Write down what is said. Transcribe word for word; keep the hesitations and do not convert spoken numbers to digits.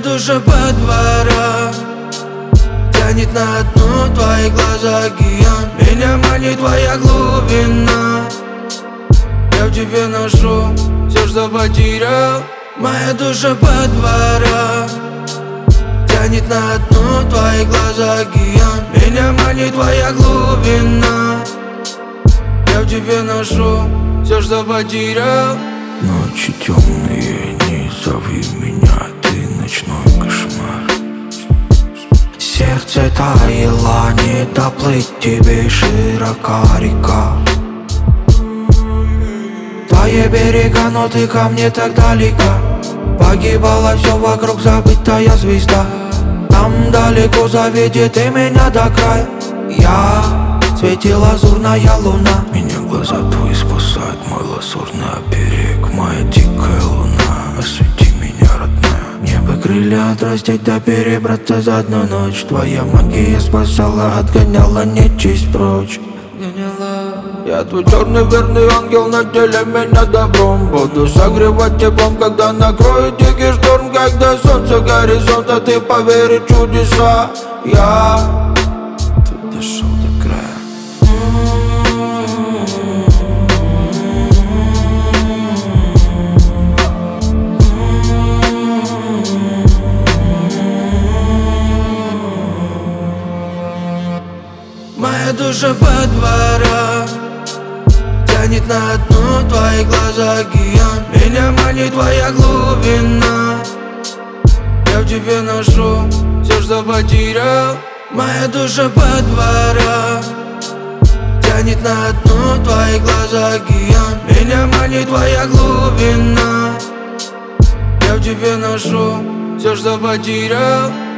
душа по дворам тянет на дно, твои глаза океан. Меня манит твоя глубина, я в тебе ношу все, что потерял. Моя душа по дворам тянет на дно, твои глаза океан. Меня манит твоя глубина, я в тебе ношу все, что потерял. Ночи темные, не зови меня, ты ночной кошмар. Сердце таяло, не доплыть тебе, широка река. Твои берега, но ты ко мне так далеко. Погибало все вокруг, забытая звезда. Там далеко заведет и меня до края. Я в цвете лазурная луна. Меня глаза твои спасают, мой лазурный оберег. Моя дикая луна, освети меня, родная. Мне бы крылья отрастить да перебраться за одну ночь. Твоя магия спасала, отгоняла нечисть прочь. Я твой черный верный ангел, наделяй меня добром. Буду согревать теплом, когда накроет дикий шторм. Когда солнце горизонта, ты поверишь в чудеса. Я Ты дошел до края. Моя душа по дворам тянет на дно, твои глаза океан. Меня манит твоя глубина, я в тебе ношу все, что потерял. Моя душа по дворам тянет на дно, твои глаза океан. Меня манит твоя глубина, я в тебе ношу все, что потерял.